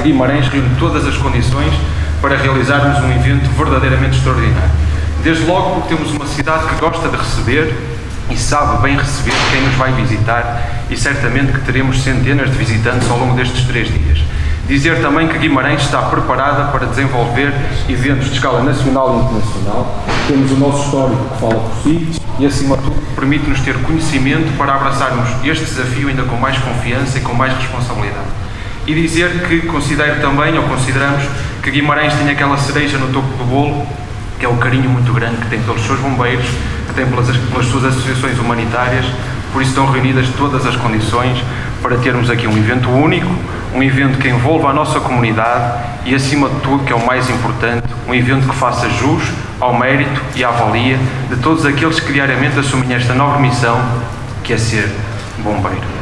Guimarães reúne todas as condições para realizarmos um evento verdadeiramente extraordinário. Desde logo porque temos uma cidade que gosta de receber e sabe bem receber quem nos vai visitar, e certamente que teremos centenas de visitantes ao longo destes 3 dias. Dizer também que Guimarães está preparada para desenvolver eventos de escala nacional e internacional. Temos o nosso histórico que fala por si e, acima de tudo, permite-nos ter conhecimento para abraçarmos este desafio ainda com mais confiança e com mais responsabilidade. E dizer que consideramos que Guimarães tem aquela cereja no topo do bolo, que é o carinho muito grande que tem pelos seus bombeiros, que tem pelas suas associações humanitárias. Por isso estão reunidas todas as condições para termos aqui um evento único, um evento que envolva a nossa comunidade e, acima de tudo, que é o mais importante, um evento que faça jus ao mérito e à valia de todos aqueles que diariamente assumem esta nobre missão, que é ser bombeiro.